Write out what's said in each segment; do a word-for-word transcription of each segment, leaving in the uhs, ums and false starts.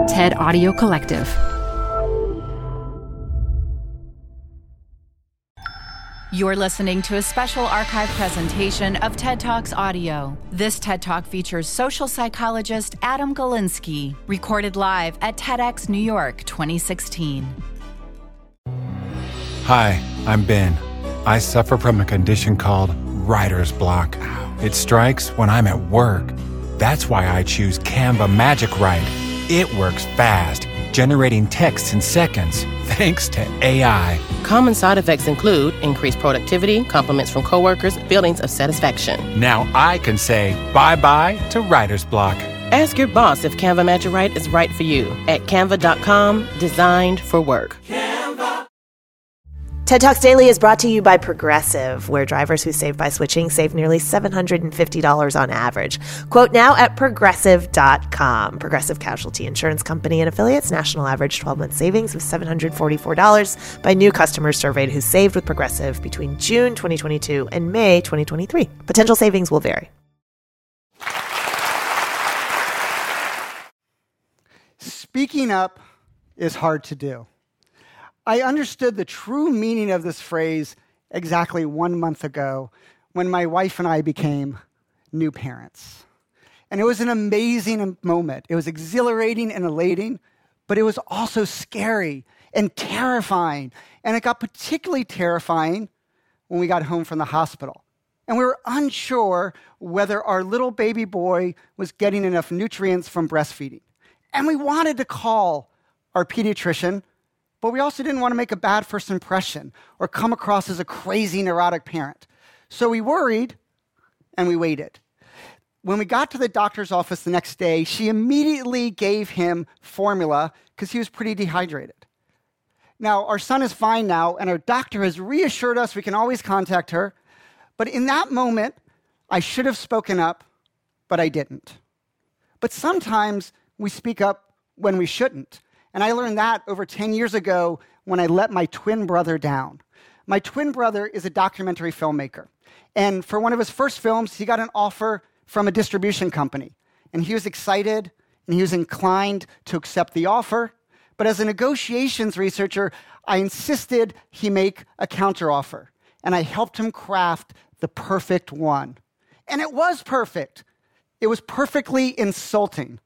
TED Audio Collective. You're listening to a special archive presentation of TED Talks Audio. This TED Talk features social psychologist Adam Galinsky, recorded live at TEDx New York twenty sixteen. Hi, I'm Ben. I suffer from a condition called writer's block. It strikes when I'm at work. That's why I choose Canva Magic Write. It works fast, generating text in seconds, thanks to A I. Common side effects include increased productivity, compliments from coworkers, feelings of satisfaction. Now I can say bye-bye to writer's block. Ask your boss if Canva Magic Write is right for you at canva dot com, designed for work. TED Talks Daily is brought to you by Progressive, where drivers who save by switching save nearly seven hundred fifty dollars on average. Quote now at progressive dot com. Progressive Casualty Insurance Company and affiliates. National average twelve-month savings of seven hundred forty-four dollars by new customers surveyed who saved with Progressive between June twenty twenty-two and May twenty twenty-three. Potential savings will vary. Speaking up is hard to do. I understood the true meaning of this phrase exactly one month ago when my wife and I became new parents. And it was an amazing moment. It was exhilarating and elating, but it was also scary and terrifying. And it got particularly terrifying when we got home from the hospital. And we were unsure whether our little baby boy was getting enough nutrients from breastfeeding. And we wanted to call our pediatrician, but we also didn't want to make a bad first impression or come across as a crazy, neurotic parent. So we worried, and we waited. When we got to the doctor's office the next day, she immediately gave him formula because he was pretty dehydrated. Now, our son is fine now, and our doctor has reassured us we can always contact her. But in that moment, I should have spoken up, but I didn't. But sometimes we speak up when we shouldn't. And I learned that over ten years ago when I let my twin brother down. My twin brother is a documentary filmmaker. And for one of his first films, he got an offer from a distribution company. And he was excited, and he was inclined to accept the offer. But as a negotiations researcher, I insisted he make a counteroffer. And I helped him craft the perfect one. And it was perfect. It was perfectly insulting.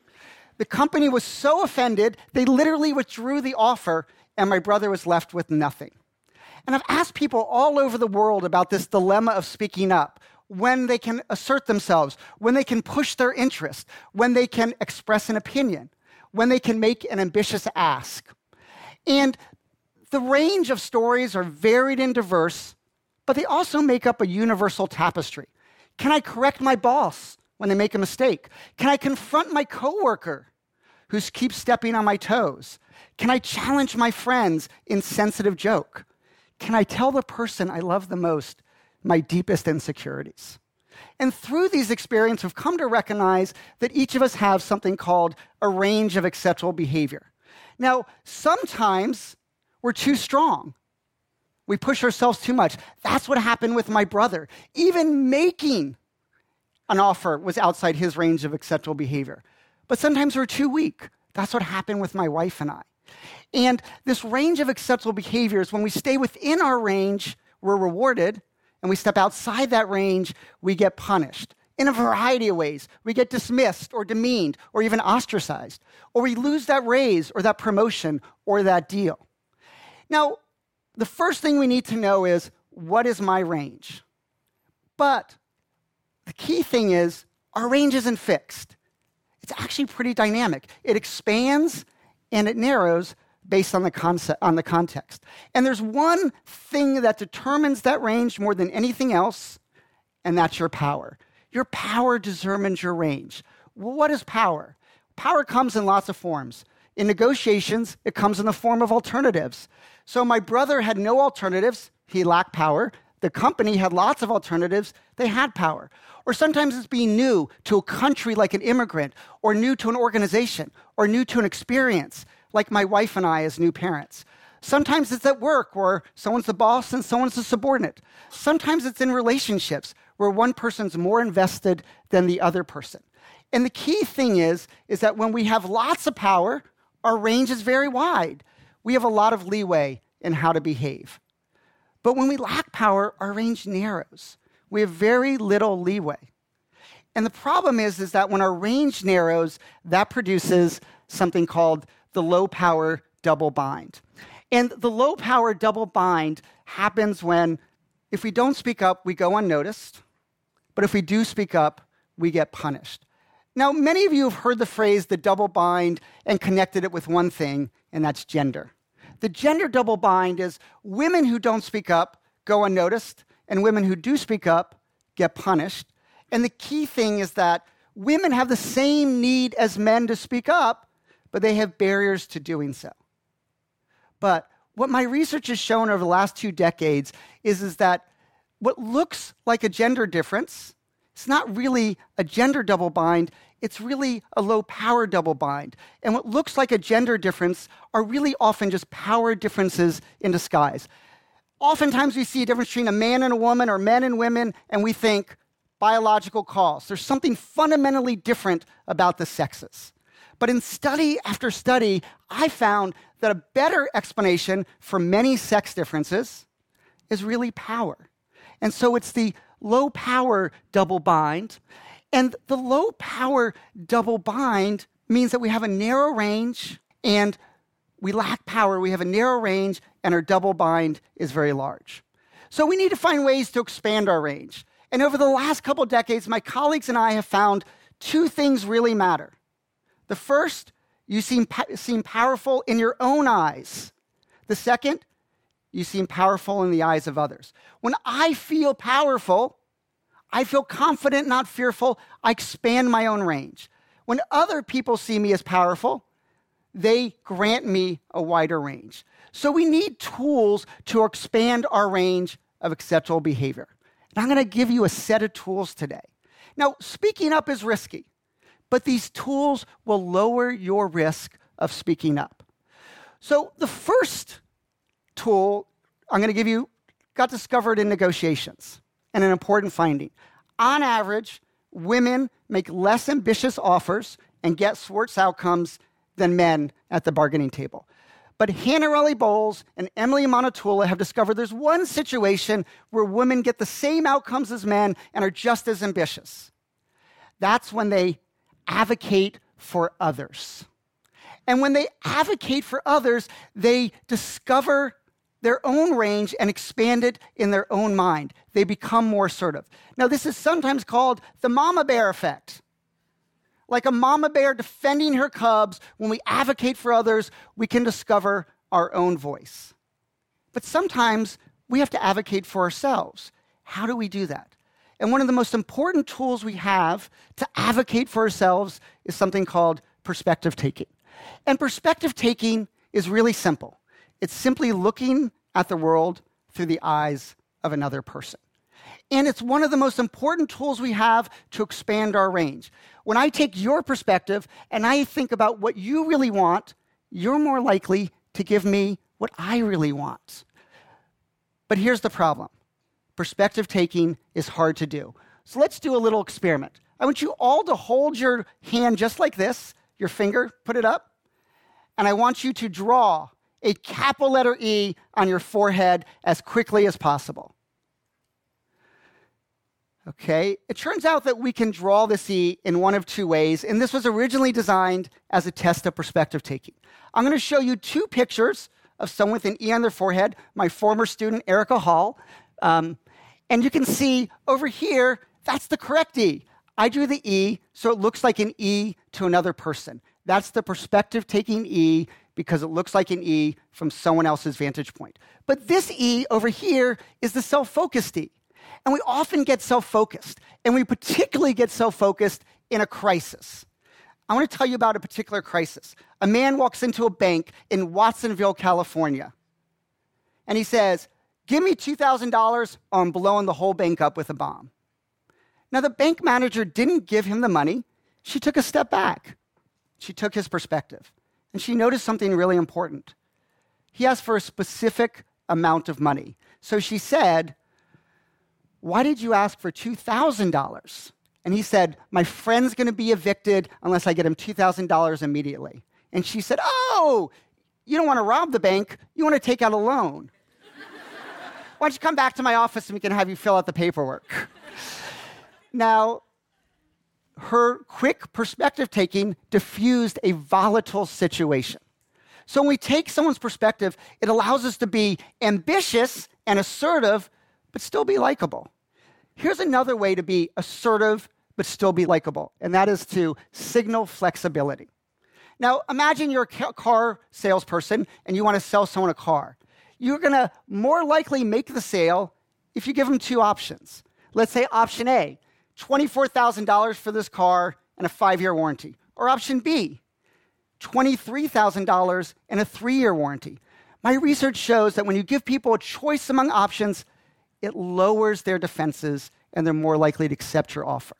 The company was so offended, they literally withdrew the offer, and my brother was left with nothing. And I've asked people all over the world about this dilemma of speaking up, when they can assert themselves, when they can push their interest, when they can express an opinion, when they can make an ambitious ask. And the range of stories are varied and diverse, but they also make up a universal tapestry. Can I correct my boss when they make a mistake? Can I confront my coworker who keeps stepping on my toes? Can I challenge my friends in sensitive joke? Can I tell the person I love the most my deepest insecurities? And through these experiences, we've come to recognize that each of us have something called a range of acceptable behavior. Now, sometimes we're too strong. We push ourselves too much. That's what happened with my brother. Even making an offer was outside his range of acceptable behavior. But sometimes we're too weak. That's what happened with my wife and I. And this range of acceptable behaviors, when we stay within our range, we're rewarded. And we step outside that range, we get punished in a variety of ways. We get dismissed or demeaned or even ostracized. Or we lose that raise or that promotion or that deal. Now, the first thing we need to know is, what is my range? But the key thing is, our range isn't fixed. It's actually pretty dynamic. It expands and it narrows based on the concept, on the context. And there's one thing that determines that range more than anything else, and that's your power. Your power determines your range. Well, what is power? Power comes in lots of forms. In negotiations, it comes in the form of alternatives. So my brother had no alternatives. He lacked power. The company had lots of alternatives. They had power. Or sometimes it's being new to a country like an immigrant, or new to an organization, or new to an experience, like my wife and I as new parents. Sometimes it's at work, where someone's the boss and someone's the subordinate. Sometimes it's in relationships, where one person's more invested than the other person. And the key thing is, is that when we have lots of power, our range is very wide. We have a lot of leeway in how to behave. But when we lack power, our range narrows. We have very little leeway. And the problem is, is that when our range narrows, that produces something called the low power double bind. And the low power double bind happens when, if we don't speak up, we go unnoticed. But if we do speak up, we get punished. Now, many of you have heard the phrase the double bind and connected it with one thing, and that's gender. The gender double bind is women who don't speak up go unnoticed, and women who do speak up get punished. And the key thing is that women have the same need as men to speak up, but they have barriers to doing so. But what my research has shown over the last two decades is, is that what looks like a gender difference, it's not really a gender double bind, it's really a low power double bind. And what looks like a gender difference are really often just power differences in disguise. Oftentimes we see a difference between a man and a woman or men and women, and we think biological cause. There's something fundamentally different about the sexes. But in study after study, I found that a better explanation for many sex differences is really power. And so it's the low power double bind. And the low power double bind means that we have a narrow range and we lack power. We have a narrow range and our double bind is very large. So we need to find ways to expand our range. And over the last couple of decades, my colleagues and I have found two things really matter. The first, you seem, seem powerful in your own eyes. The second, you seem powerful in the eyes of others. When I feel powerful, I feel confident, not fearful. I expand my own range. When other people see me as powerful, they grant me a wider range. So we need tools to expand our range of acceptable behavior. And I'm going to give you a set of tools today. Now, speaking up is risky, but these tools will lower your risk of speaking up. So the first tool I'm going to give you got discovered in negotiations, and an important finding. On average, women make less ambitious offers and get worse outcomes than men at the bargaining table. But Hannah Bowles and Emily Monotula have discovered there's one situation where women get the same outcomes as men and are just as ambitious. That's when they advocate for others. And when they advocate for others, they discover their own range and expand it in their own mind. They become more assertive. Now, this is sometimes called the mama bear effect. Like a mama bear defending her cubs, when we advocate for others, we can discover our own voice. But sometimes we have to advocate for ourselves. How do we do that? And one of the most important tools we have to advocate for ourselves is something called perspective taking. And perspective taking is really simple. It's simply looking at the world through the eyes of another person. And it's one of the most important tools we have to expand our range. When I take your perspective and I think about what you really want, you're more likely to give me what I really want. But here's the problem. Perspective taking is hard to do. So let's do a little experiment. I want you all to hold your hand just like this, your finger, put it up, and I want you to draw a capital letter E on your forehead as quickly as possible. Okay, it turns out that we can draw this E in one of two ways, and this was originally designed as a test of perspective taking. I'm going to show you two pictures of someone with an E on their forehead, my former student, Erica Hall. Um, and you can see over here, that's the correct E. I drew the E, so it looks like an E to another person. That's the perspective taking E, because it looks like an E from someone else's vantage point. But this E over here is the self-focused E. And we often get self-focused, and we particularly get self-focused in a crisis. I want to tell you about a particular crisis. A man walks into a bank in Watsonville, California, and he says, "Give me two thousand dollars or I'm blowing the whole bank up with a bomb." Now, the bank manager didn't give him the money. She took a step back. She took his perspective. And she noticed something really important. He asked for a specific amount of money. So she said, "Why did you ask for two thousand dollars? And he said, my friend's going to be evicted unless I get him two thousand dollars immediately. And she said, oh, you don't want to rob the bank. You want to take out a loan. Why don't you come back to my office and we can have you fill out the paperwork? Now, her quick perspective taking diffused a volatile situation. So when we take someone's perspective, it allows us to be ambitious and assertive, but still be likable. Here's another way to be assertive, but still be likable, and that is to signal flexibility. Now, imagine you're a car salesperson and you want to sell someone a car. You're going to more likely make the sale if you give them two options. Let's say option A, twenty-four thousand dollars for this car and a five-year warranty. Or option B, twenty-three thousand dollars and a three-year warranty. My research shows that when you give people a choice among options, it lowers their defenses and they're more likely to accept your offer.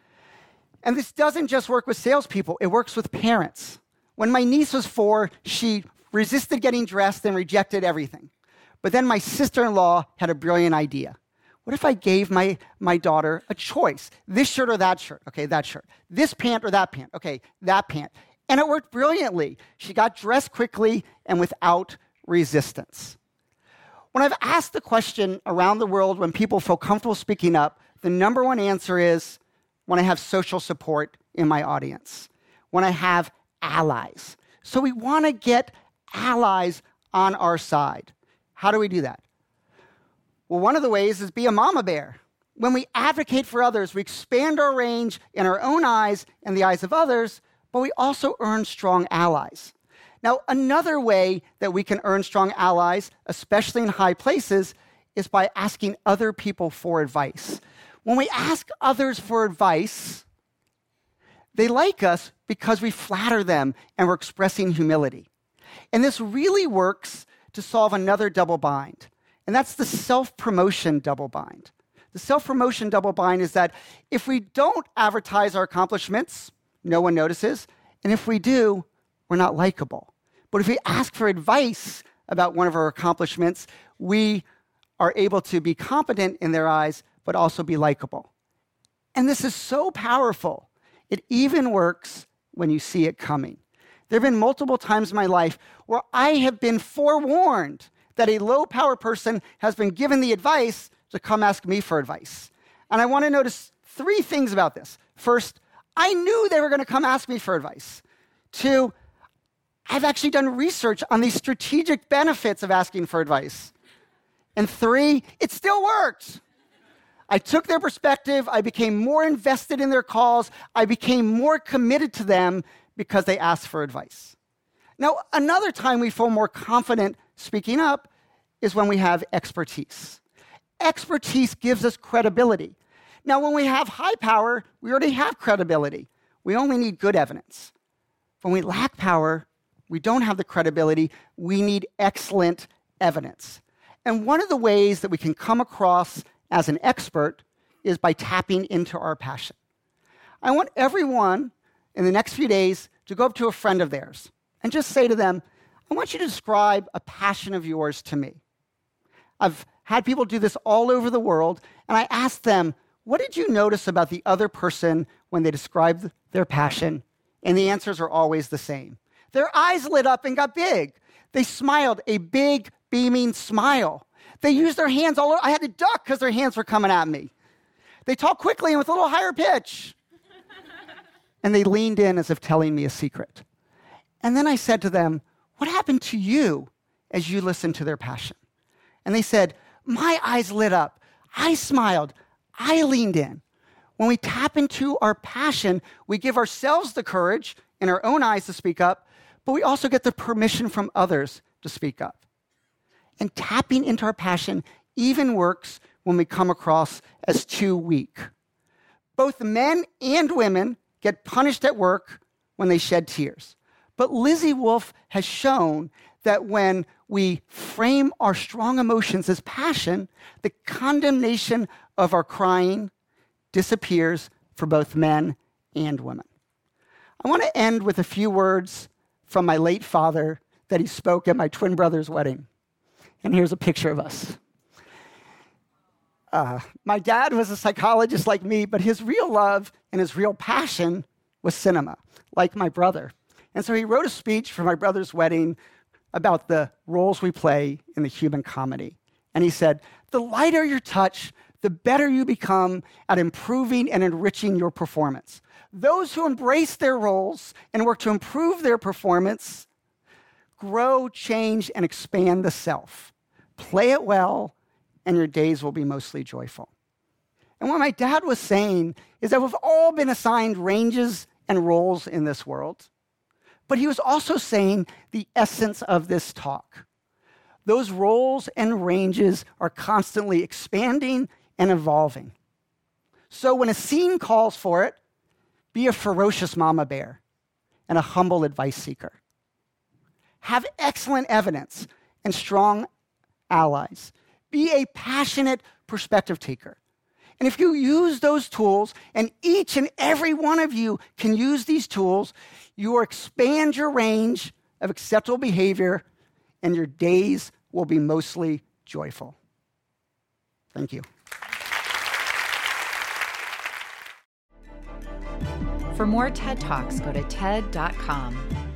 And this doesn't just work with salespeople, it works with parents. When my niece was four, she resisted getting dressed and rejected everything. But then my sister-in-law had a brilliant idea. What if I gave my, my daughter a choice? This shirt or that shirt? Okay, that shirt. This pant or that pant? Okay, that pant. And it worked brilliantly. She got dressed quickly and without resistance. When I've asked the question around the world when people feel comfortable speaking up, the number one answer is when I have social support in my audience, when I have allies. So we want to get allies on our side. How do we do that? Well, one of the ways is be a mama bear. When we advocate for others, we expand our range in our own eyes and the eyes of others, but we also earn strong allies. Now, another way that we can earn strong allies, especially in high places, is by asking other people for advice. When we ask others for advice, they like us because we flatter them and we're expressing humility. And this really works to solve another double bind, and that's the self-promotion double bind. The self-promotion double bind is that if we don't advertise our accomplishments, no one notices, and if we do, we're not likable. But if we ask for advice about one of our accomplishments, we are able to be competent in their eyes, but also be likable. And this is so powerful. It even works when you see it coming. There have been multiple times in my life where I have been forewarned that a low-power person has been given the advice to come ask me for advice. And I want to notice three things about this. First, I knew they were going to come ask me for advice. Two, I've actually done research on the strategic benefits of asking for advice. And three, it still worked. I took their perspective, I became more invested in their calls, I became more committed to them because they asked for advice. Now, another time we feel more confident speaking up is when we have expertise. Expertise gives us credibility. Now, when we have high power, we already have credibility. We only need good evidence. When we lack power, we don't have the credibility. We need excellent evidence. And one of the ways that we can come across as an expert is by tapping into our passion. I want everyone in the next few days to go up to a friend of theirs and just say to them, I want you to describe a passion of yours to me. I've had people do this all over the world, and I asked them, what did you notice about the other person when they described their passion? And the answers are always the same. Their eyes lit up and got big. They smiled a big, beaming smile. They used their hands all over. I had to duck because their hands were coming at me. They talked quickly and with a little higher pitch. And they leaned in as if telling me a secret. And then I said to them, what happened to you as you listened to their passion? And they said, my eyes lit up. I smiled. I leaned in. When we tap into our passion, we give ourselves the courage in our own eyes to speak up, but we also get the permission from others to speak up. And tapping into our passion even works when we come across as too weak. Both men and women get punished at work when they shed tears. But Lizzie Wolfe has shown that when we frame our strong emotions as passion, the condemnation of our crying disappears for both men and women. I want to end with a few words from my late father that he spoke at my twin brother's wedding. And here's a picture of us. Uh, my dad was a psychologist like me, but his real love and his real passion was cinema, like my brother. And so he wrote a speech for my brother's wedding about the roles we play in the human comedy. And he said, the lighter your touch, the better you become at improving and enriching your performance. Those who embrace their roles and work to improve their performance grow, change, and expand the self. Play it well, and your days will be mostly joyful. And what my dad was saying is that we've all been assigned ranges and roles in this world. But he was also saying the essence of this talk. Those roles and ranges are constantly expanding and evolving. So when a scene calls for it, be a ferocious mama bear and a humble advice seeker. Have excellent evidence and strong allies. Be a passionate perspective taker. And if you use those tools, and each and every one of you can use these tools, you will expand your range of acceptable behavior, and your days will be mostly joyful. Thank you. For more TED Talks, go to T E D dot com.